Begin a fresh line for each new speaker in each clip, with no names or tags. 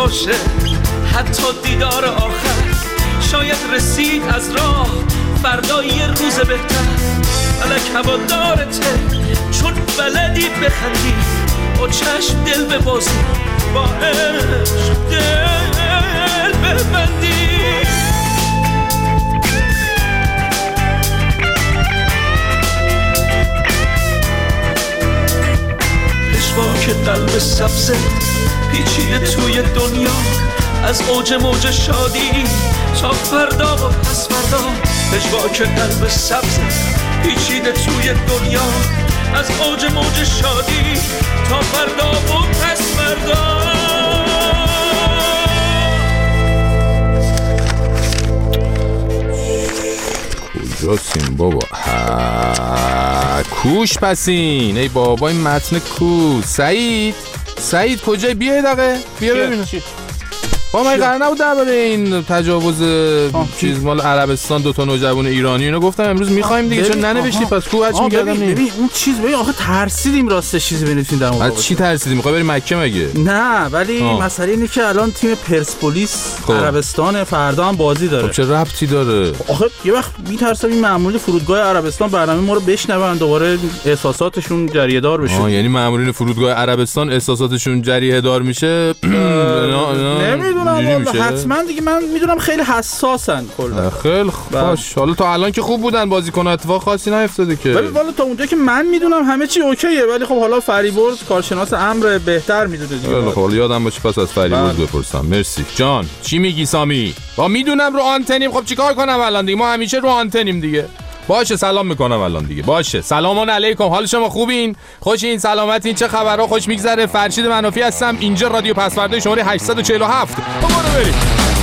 باشه حتی دیدار آخر، شاید رسید از راه فردا یه روز بهتر. فلک هوادارته چون بلدی بخندی، با چشم دل ببازی، با عشق دل ببندی. پشواک قلب سبزه پیچیده توی دنیا، از اوج موج شادی تا فردا و پس فردا. پشواک قلب سبزه پیچیده توی دنیا، از اوج موج شادی تا فردا و پس فردا.
کجاسیم بابا؟ کوش پسین. ای بابا این متن کوش. سعید کجای؟ بیا دقیقه بیا ببینم. با من قرار نبود درباره این تجاوز چیز مال عربستان دوتا نوجوان ایرانی اینو گفتم امروز میخوایم دیگه، چون ننوشتی پس کو هرچی میگردم.
ببین اون چیز ببین آخه ترسیدیم راستش چیزی بنویسیم در مورد.
از چی ترسیدیم؟ میخوای بری مکه مگه؟
نه ولی مسئله اینه که الان تیم پرسپولیس عربستان فردا هم بازی داره.
خب چه ربطی داره؟
آخه یه وقت میترسم این مأمورین فرودگاه عربستان برنامه ما رو بشنون دوباره احساساتشون جریه دار بشه.
یعنی مأمورین فرودگاه عربستان احساساتشون جریه دار میشه؟
نمیدونم حتما دیگه، من میدونم خیلی حساسن کلا.
خیلی خوش. حالا تا الان که خوب بودن بازیکن‌ها، اتفاق خاصی نیفتاده که.
ولی والا تا اونجا که من میدونم همه چی اوکیه، ولی خب حالا فریبرز کارشناس امر بهتر میدونه دیگه.
خب یادم باشه پس از فریبرز بپرسم. مرسی جان. چی میگی سامی؟ با میدونم رو آنتنیم. خب چیکار کنم الان دیگه؟ ما همیشه رو آنتنیم دیگه. باشه سلام میکنم الان دیگه. باشه سلام علیکم، حال شما خوبین؟ خوشین؟ سلامتین؟ چه خبرها؟ خوش میگذره؟ فرشید منافی هستم، اینجا رادیو پسورده شماره 847. برو بریم.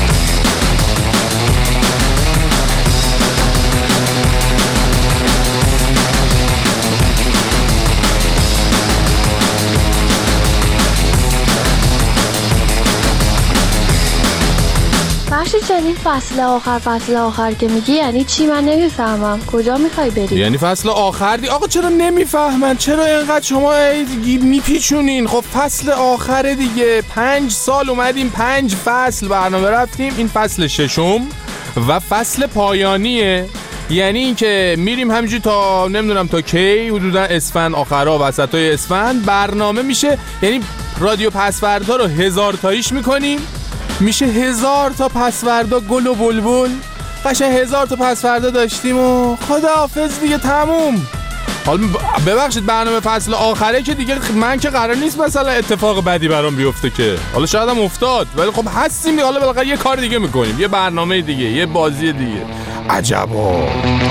فرشید جان این فصل آخر که میگی یعنی چی؟ من نمیفهمم. کجا میخوای بری؟
یعنی فصل آخر آقا چرا نمیفهمن؟ چرا اینقدر شما میپیچونین؟ خب فصل آخر دیگه. 5 سال اومدیم 5 فصل برنامه رفتیم، این فصل 6م و فصل پایانیه. یعنی این که میریم همینجوری تا نمیدونم تا کی، حدودا اسفند آخرا وسطای اسفند برنامه میشه. یعنی رادیو پسوردا رو 1000 تاییش میکنیم، میشه 1000 تا پسوردا گل و بلبل. قشنگ 1000 تا پسوردا داشتیم و خداحافظ دیگه تموم. حالا ببخشید برنامه فصل آخره که دیگه من که قرار نیست مثلا اتفاق بدی برام بیفته که، حالا شاید هم افتاد ولی خب هستیم دیگه. حالا بالاخره یه کار دیگه میکنیم، یه برنامه دیگه، یه بازی دیگه. عجبا.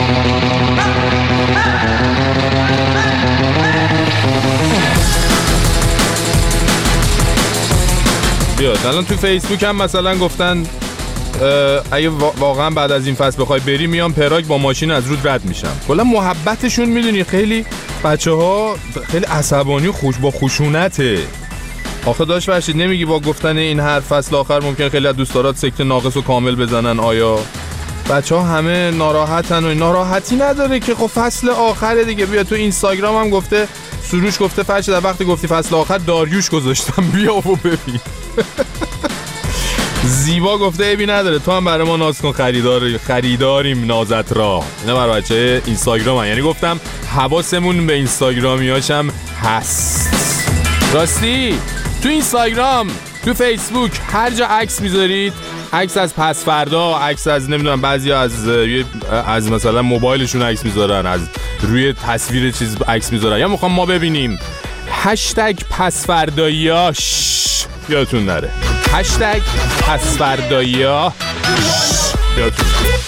بیاد الان تو فیسبوک هم مثلا گفتن اگه واقعا بعد از این فصل بخوای بری میام پراگ با ماشین از رود رد میشم. کلا محبتشون میدونی خیلی بچه‌ها خیلی عصبانی و با خشونته. آخه داشت فرشید نمیگی با گفتن این هر فصل آخر ممکن خیلی از دوستارات سکته ناقص و کامل بزنن؟ آیا بچه‌ها همه ناراحتن؟ و ناراحتی نداره که خب فصل آخره دیگه. بیا تو اینستاگرام هم گفته سروش گفته فرشید در وقتی گفتی فصل آخر داریوش گذاشتم بیا و ببین. زیبا گفته عیبی نداره تو هم برای ما ناز کن، خریداریم نازت را. اینا برای بچه اینستاگرام یعنی گفتم حواسمون به اینستاگرامیاشم هست. راستی تو اینستاگرام تو فیسبوک هر جا عکس میذارید، عکس از پس فردا، عکس از نمیدونم بعضی از مثلا موبایلشون عکس میذارن، از روی تصویر چیز عکس میذارن، یا میخوام ما ببینیم هشتگ پسفرداییاش یادتون نره. هشتگ پسفرداییاش یادتون نره.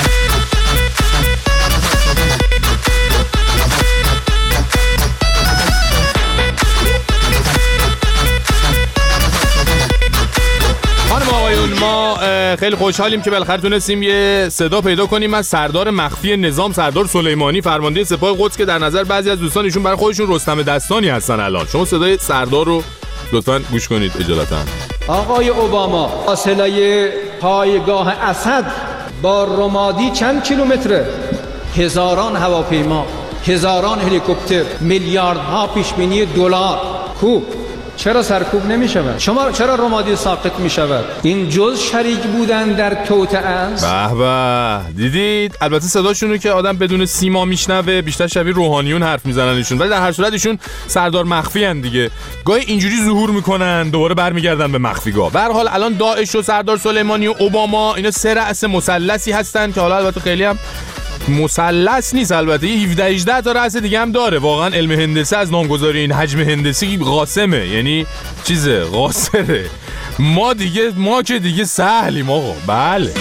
خانم آقایون ما خیلی خوشحالیم که بالاخره تونستیم یه صدا پیدا کنیم از سردار مخفی نظام، سردار سلیمانی، فرمانده سپاه قدس، که در نظر بعضی از دوستان ایشون برای خودشون رستم دستانی هستن. الان شما صدای سردار رو لطفاً گوش کنید اجالتا.
آقای اوباما، فاصله پایگاه اسد با رمادی چند کیلومتره؟ هزاران هواپیما، هزاران هلیکوپتر، میلیاردها پیشبینی دلار. خوب چرا سرکوب نمی شود؟ شما چرا رمادی ساقط می شود؟ این جز شریک بودن در توطئه است.
به به، دیدید؟ البته صداشونو که آدم بدون سیما میشنوه بیشتر شبیه روحانیون حرف میزننشون، ولی در هر صورت ایشون سردار مخفی ان دیگه. گاهی اینجوری ظهور میکنن دوباره برمیگردن به مخفیگاه. به هر حال الان داعش و سردار سلیمانی و اوباما اینا سه رأس مثلثی هستن که حالا البته خیلی هم مثلث نیست، البته 17-18 تا رأس دیگه هم داره. واقعا علم هندسه از نامگذاری این حجم هندسی قاسمه، یعنی چیزه قاصره. ما که دیگه سهلیم آقا. بله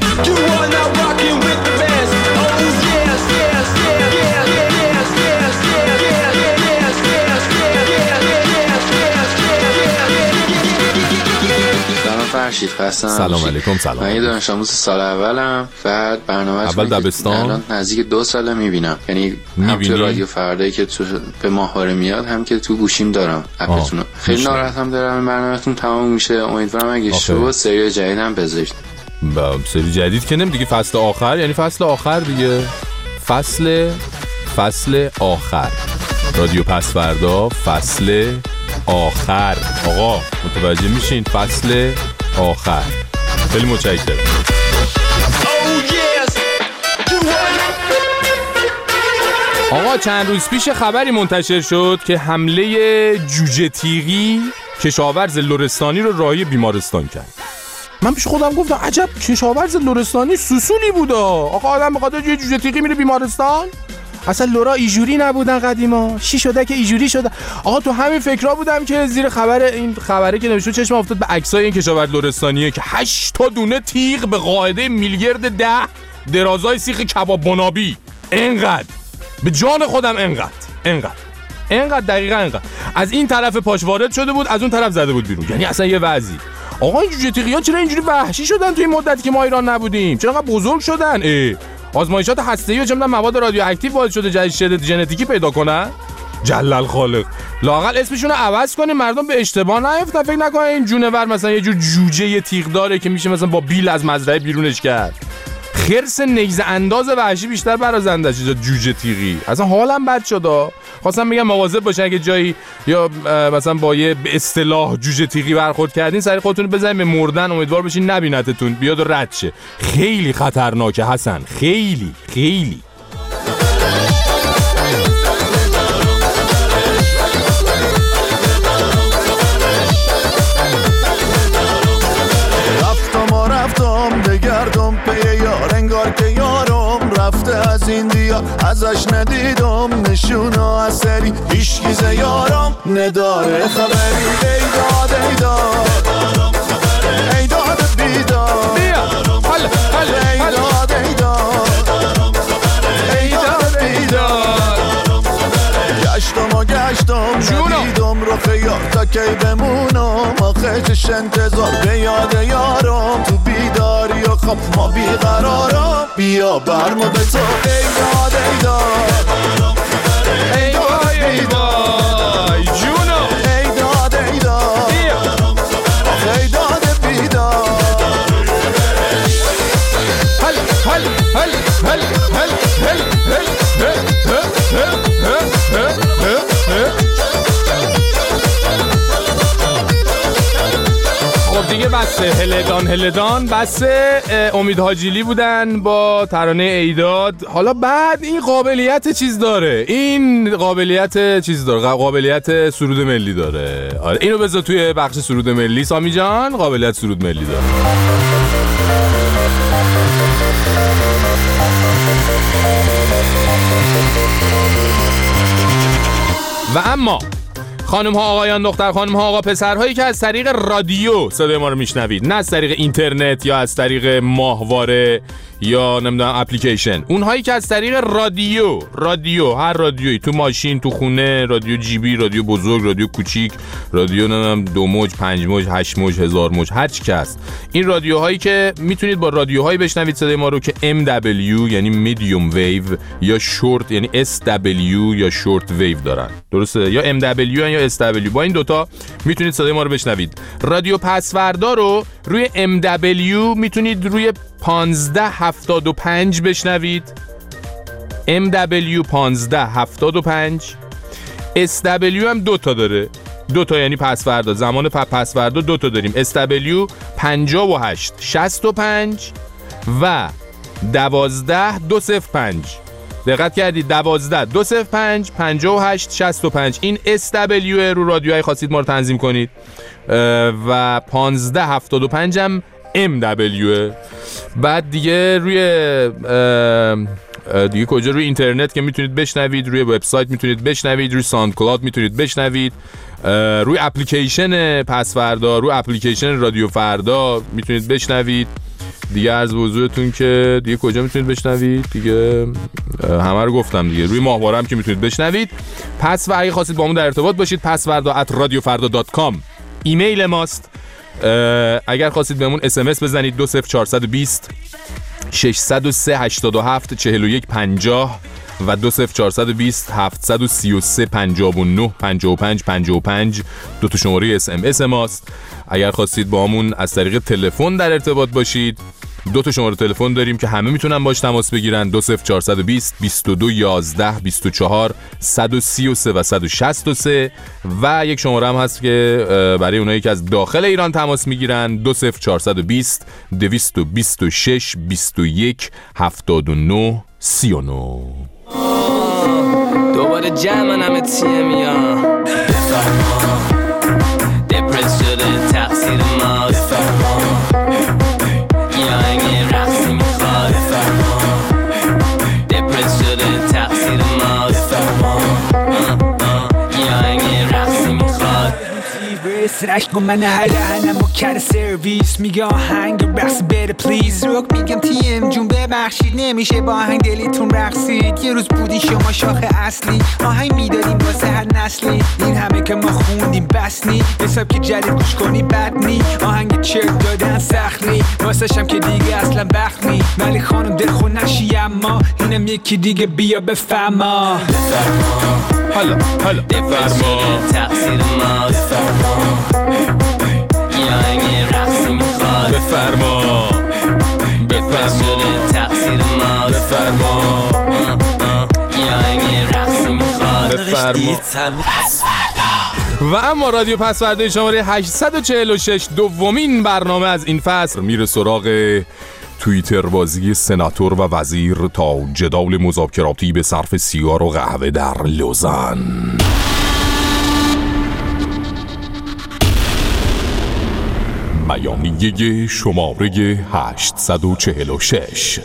فرشید خستم.
سلام علیکم. سلام.
من یه دانش آموز سال اولم. بعد برنامه
اول دبستان
الان نزدیک 2 ساله میبینم، یعنی هم تو رادیو فردایی که تو به ماهواره میاد هم که تو گوشیم دارم اپتون. خیلی ناراحتم دارم برنامه‌تون تمام میشه. امیدوارم اگه شو سری جدیدم بذارید.
با سری جدید که نمیدونم دیگه، فصل آخر، یعنی فصل آخر دیگه، فصل آخر رادیو پسوردا، فصل آخر. آقا متوجه میشین؟ فصل آخر. خیلی متشکرم. آقا چند روز پیش خبری منتشر شد که حمله جوجه تیغی کشاورز لرستانی رو راهی بیمارستان کرد. من پیش خودم گفتم عجب کشاورز لرستانی سوسولی بوده. آقا آدم به خاطر یه جوجه تیغی میره بیمارستان؟ اصلا لورا ایجوری نبودن قدیما، چی شده که ایجوری شده؟ آقا تو همین فکرها بودم که زیر این خبره که نوشته چشم افتاد به عکسای این کشاورز لرستانیه که 8 تا دونه تیغ به قاعده میلیارد 10 درازای سیخ کباب بنابی. انقدر به جان خودم انقدر دقیقاً انقدر از این طرف پاش وارد شده بود، از اون طرف زده بود بیرون. یعنی اصلا یه وضعی. آقا این جوجه تیغی‌ها چرا اینجوری وحشی شدن توی این مدتی که ما ایران نبودیم؟ چرا انقدر بزرگ شدن؟ آزمایشات هسته‌ای و چه می‌دونم مواد رادیواکتیو باعث شده جدید ژنتیکی پیدا کنن؟ جلل خالق. لااقل اسمشون رو عوض کنیم مردم به اشتباه نیفتن، فکر نکنن این جونور مثلا یه جور جوجه تیغ داره که میشه مثلا با بیل از مزرعه بیرونش کرد. خرس نیزه انداز وحشی بیشتر برازنده چیزا جوجه تیغی. اصلا حالم بد شد. خواستم میگم مواظب باشین اگه جایی یا مثلا با یه به اصطلاح جوجه تیغی برخورد کردین سری خودتون رو بزنید به مردن، امیدوار بشین نبینتتون، بیاد و رد شه. خیلی خطرناکه حسن، خیلی.
رفتم بگردم پی یار، انگار که یارم رفته از این دیار، ازش ندیدم نشونا از سری، هیچ یارم نداره خبری. ای داد بیدار، ای داد بیدار. گشتم ندیدم رو خیار تا کی بمونم، آخه چش انتظار به یاد یارم، تو بیداری و خواب ما بیقرارم، بیا برمو به تو. ای داد جونو، ای داد آخه ای داد بیدار.
خب دیگه بسه هلدان بسه. امید حاجیلی بودن با ترانه ایداد. حالا بعد این قابلیت قابلیت سرود ملی داره. آره اینو بذار توی بخش سرود ملی. سامی جان قابلیت سرود ملی داره. و اما خانم ها آقایان دختر خانم ها آقا پسرهایی که از طریق رادیو صدای ما رو میشنوید، نه از طریق اینترنت یا از طریق ماهواره یا نمیدونم اپلیکیشن، اونهایی که از طریق رادیو هر رادیویی، تو ماشین، تو خونه، رادیو جیبی، رادیو بزرگ، رادیو کوچیک، رادیو نمیدونم 2 موج، 5 موج، 8 موج، 1000 موج، هر چی که هست، این رادیوهایی که میتونید با رادیوهایی بشنوید صدای ما رو که MW یعنی میدیوم ویو یا شورت یعنی SW یا شورت ویو دارن، درسته؟ یا MW یا SW، با این دوتا میتونید صدای ما رو بشنوید. رادیو پسوردا رو روی MW میتونید روی 1575 بشنوید، MW 1575. SW هم 2 تا داره، 2 تا یعنی پس فردا، زمان پس فردا 2 تا داریم. SW 58 65 و 12 205. دقت کردید؟ 12 205 58 65. این SW رو رادیوهای خواستید ما رو تنظیم کنید و 15 75 هم MW. بعد دیگه دیگه کجا؟ روی اینترنت که میتونید بشنوید، روی وبسایت میتونید بشنوید، روی ساوند کلاود میتونید بشنوید، روی اپلیکیشن پس فردا، روی اپلیکیشن رادیو فردا میتونید بشنوید. دیگه عرض به حضورتون که دیگه کجا میتونید بشنوید؟ دیگه همه رو گفتم دیگه. روی ماهواره هم که میتونید بشنوید. پس و اگه خواستید با ما در ارتباط باشید pasvarda@radiofarda.com ایمیل ماست. اگر خواستید بهمون SMS بزنید 20420 603 87 41 50 و 20420 733 59 55 55 2 تا شماره SMS ماست. اگر خواستید با همون از طریق تلفن در ارتباط باشید 2 تا شماره تلفن داریم که همه میتونن باش تماس بگیرن. 20420 22 11 24 133 و 163 و یک شماره هم هست که برای اونایی که از داخل ایران تماس میگیرن 20420 226 21 79 39.
دوباره جمعن همه تیمیا دپرس شده تقصیر ماست یا این رقصی میخواد دپرس شده تقصیر ماست یا این رقصی میخواد
سرش کن من هرهنم و کر سرویس میگه آهنگ رقص بره پلیز روک میگم تیم جون ببخشید نمیشه با آهنگ دلیتون رقصید. یه روز بودی شما شاخ اصلی آهنگ میدادیم واسه هر نسلی. این همه که ما خوندیم بس نی حساب که جدید گوش کنی بد نی. آهنگ چرک دادن سخت نی واسه شم که دیگه اصلا بخت نی. ولی خانم دلخون نشی اما اینم یکی دیگه بیا بفهما
حالا
بفرما تقصیر ما یا این رقصی میخواد
بفرما
تقصیر ما
بفرما
یا این رقصی میخواد
بفرما. و اما رادیو پسورده شماره 846 دومین برنامه از این فصل میره سراغ توییتر بازی سناتور و وزیر تا جدال مذاکراتی به صرف سیگار و قهوه در لوزان. بیانیه شماره 846.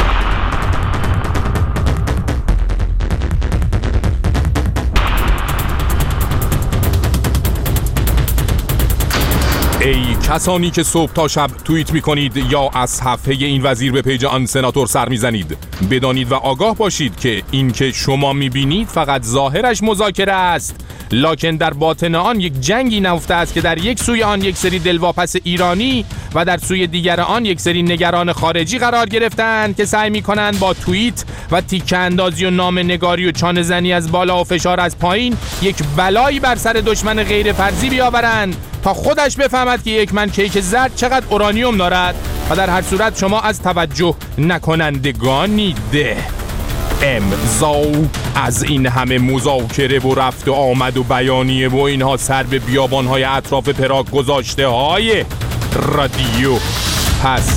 ای کسانی که صبح تا شب توییت میکنید یا از صفحه این وزیر به پیج آن سناتور سر میزنید، بدانید و آگاه باشید که این که شما میبینید فقط ظاهرش مذاکره است، لکن در باطن آن یک جنگی نهفته است که در یک سوی آن یک سری دلواپس ایرانی و در سوی دیگر آن یک سری نگران خارجی قرار گرفتند که سعی میکنند با توییت و تیکه اندازی و نامه‌نگاری و چانه‌زنی از بالا و فشار از پایین یک بلایی بر سر دشمن غیر فرضی بیاورند تا خودش بفهمد که یک من کیک زرد چقدر اورانیوم دارد و در هر صورت شما از توجه نکنندگانید. امضا از این همه مذاکره و رفت و آمد و بیانیه و اینها سر به بیابان‌های اطراف پراگ گذاشته های رادیو پس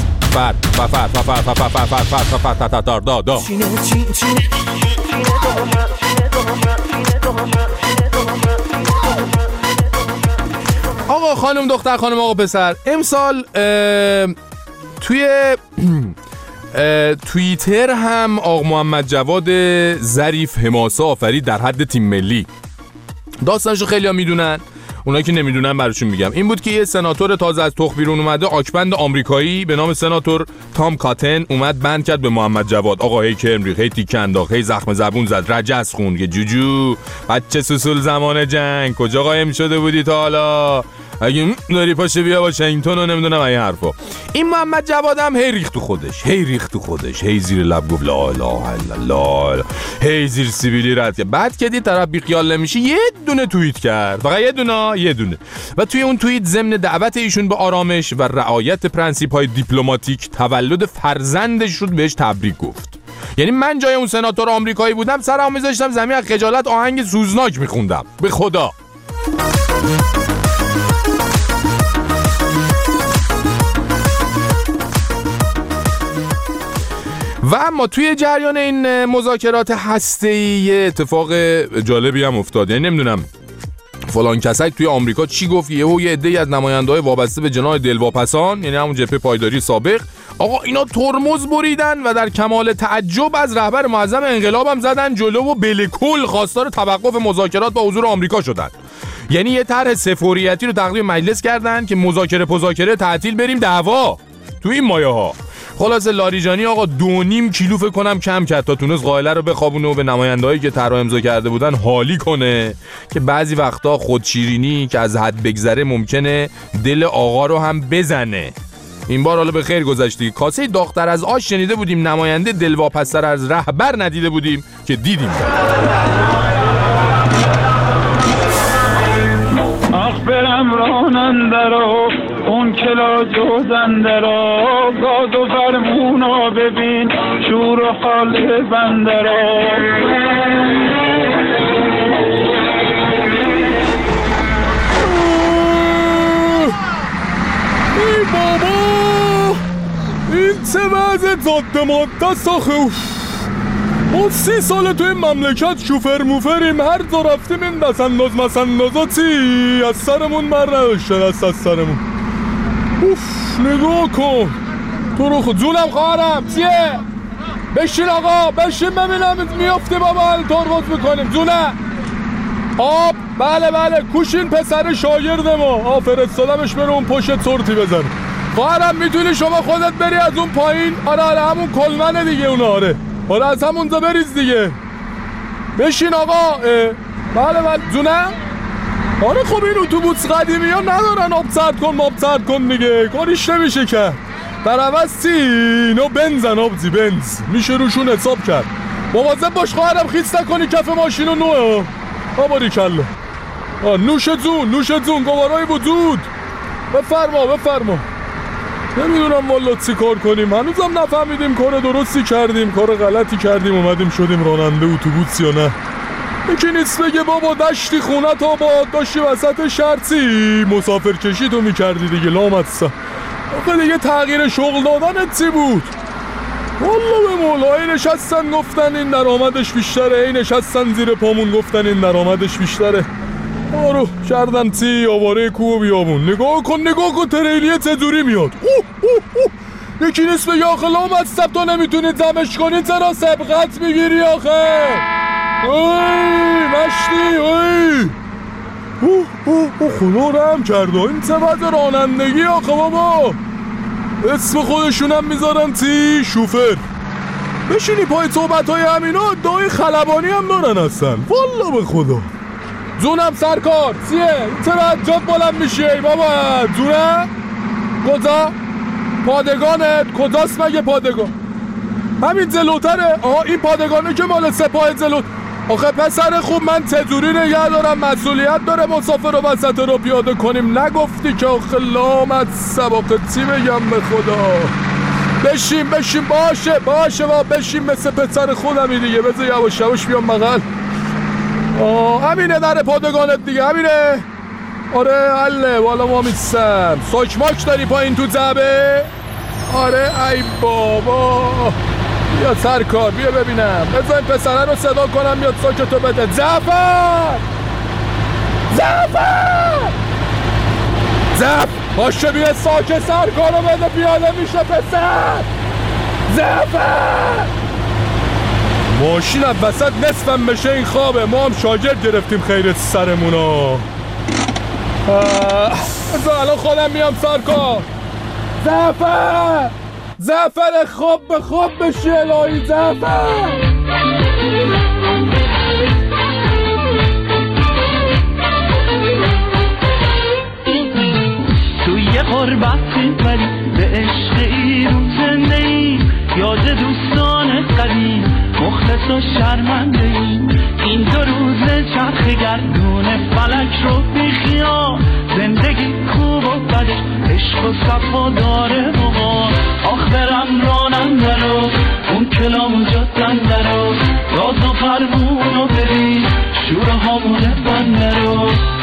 آقا خانم دختر خانم آقا پسر، امسال توی توییتر هم آقا محمد جواد ظریف حماسه آفرید در حد تیم ملی. داستانشو خیلی ها میدونن، اونایی که نمیدونن براشون میگم. این بود که یه سناتور تازه از تخم بیرون اومده، آکبند آمریکایی به نام سناتور تام کاتن اومد بند کرد به محمد جواد. آقا هی کرم ریخت، هی تیک انداخت، هی زخم زبون زد، رجس خوند که جوجو بچه سوسول زمان جنگ کجا قایم شده بودی تا حالا؟ اگه داری پاشه بیا واشنگتن و نمیدونم این حرفا. این محمد جواد هم هی ریخت تو خودش، هی زیر لب گفت لا اله الا الله، هی زیر سیبیلی رد کرد. بعد که دید طرف بی خیال نمیشه یه دونه توییت کرد، فقط یه دونه و توی اون توییت ضمن دعوت ایشون به آرامش و رعایت پرنسیپ‌های دیپلماتیک تولد فرزندش رو بهش تبریک گفت. یعنی من جای اون سناتور آمریکایی بودم سرمو میذاشتم زمین از خجالت آهنگ سوزناک میخوندم به خدا. اما توی جریان این مذاکرات هسته‌ای یه اتفاق جالبی هم افتاد. یعنی نمیدونم فلان کسک توی آمریکا چی گفت، یه عده‌ای از نماینده‌های وابسته به جناح دلواپسان، یعنی همون جبهه پایداری سابق، آقا اینا ترمز بریدن و در کمال تعجب از رهبر معظم انقلاب هم زدن جلو و بالکل خواستار توقف مذاکرات با حضور آمریکا شدن. یعنی یه طرح سفوریتی رو تقدیم مجلس کردن که مذاکره تعطیل بریم دعوا تو این مایه‌ها. خلاص لاریجانی آقا 2.5 کیلو فکر کنم کم کرد تا تونست قائله رو بخوابونه و به نماینده‌هایی که طرح امضا کرده بودن حالی کنه که بعضی وقتا خودشیرینی که از حد بگذره ممکنه دل آقا رو هم بزنه. این بار حالا به خیر گذشتی. کاسه داغ‌تر از آش شنیده بودیم، نماینده دلواپس‌تر از رهبر ندیده بودیم که دیدیم.
آخ برم راننده رو اون کلا جوزنده رو گاز و فرمونا ببین شور و حال بنده رو.
ای بابا این چه وضع ضد ماده ساخه. ما 30 ساله توی مملکت شوفر موفریم، هر جا رفتیم این دستانداز مسندازاتی از سرمون بر نداشتن از سرمون. اوف نگاه کن تو رو خود جونم خواهرم چیه؟ بشین آقا بشین ببینم میافته بابا ترغوز میکنیم جونه آب. بله کوشین پسر شاگرد ما فرستادمش بره اون پشت سورتی بزنه. خواهرم میتونی شما خودت بری از اون پایین؟ آره همون کلمنه دیگه اون. آره از همونجا بریز دیگه. بشین آقا. بله جونه. آره خب این اتوبوس قدیمی ها ندارن آب سرد کن دیگه، کاریش نمیشه که. در عوض چی؟ اینو بنزن آبزی بنز میشه روشون حساب کرد. مواظب باش خواهرم خیس نکنی کف ماشین و نوه. باریکلا. نوش جون گوارای وجود. بفرما. نمیدونم والا چی کار کنیم، هنوزم نفهمیدیم کار درستی کردیم کار غلطی کردیم اومدیم شدیم راننده اتوبوس یا نه. یکی نیست بگه بابا دشتی خونت آباد داشتی وسط شرطی مسافر کشی تو میکردی دیگه لامصب. آخه دیگه تغییر شغل دادنت چی بود؟ والا به مولا نشستن گفتن این درآمدش بیشتره، این نشستن زیر پامون گفتن این درآمدش بیشتره. آرو کردن تی آواره کوه بیابون. نگاه کن تریلیه چجوری میاد. یکی نیست بگه آخه لامصب تو نمیتونید زمش کنی چرا سبقت میگیری آخه؟ مشتی خدا رحم کرده این چه وضع رانندگی آخه بابا. اسم خودشونم میذارن تی شوفر. بشینی پای صحبت های همینا دای خلبانی هم دارن هستن والا به خدا. جونم سرکار چیه؟ چرا جاد بلند میشی ای بابا جونه؟ کجا؟ پادگانت کجاست مگه پادگان؟ همین جلوتره؟ این پادگانه که مال سپاه جلوت. آخه پسر خوب من چجوری نگه دارم مسئولیت داره مسافر رو وسط رو پیاده کنیم نگفتی که آخه لامصب آخه چی بگم به خدا. بشین باشه با بشین مثل پسر خودمی دیگه بذار یواش بیام بغل. همینه در پادگانت دیگه همینه. آره حله والا ما میستم ساکماک داری پایین تو زبه. آره ای بابا بیا سرکار بیا ببینم بذار این پسره رو صدا کنم بیاد ساکتو بده. زفر باشه بیا ساکت سرکار رو بده پیاده میشه پسر. زفر ماشین از وسط نصفم بشه این خوابه. ما هم شاگرد گرفتیم خیر سرمونا. بذار الان خودم میام سرکار. زفر خواب به خواب بشی الهی زفر.
توی غربتی ولی به عشق ایرون زنده ای یاد دوستان قدیم مخلص و شرمنده ای. این 2 روز چرخ گردون فلک رو بیخیال زندگی خوب و بدش عشق و صفا داره بابا. آخ برم راننده رو اون کلام جدنده رو راز و فرمون رو ببین شور هامون بنده رو.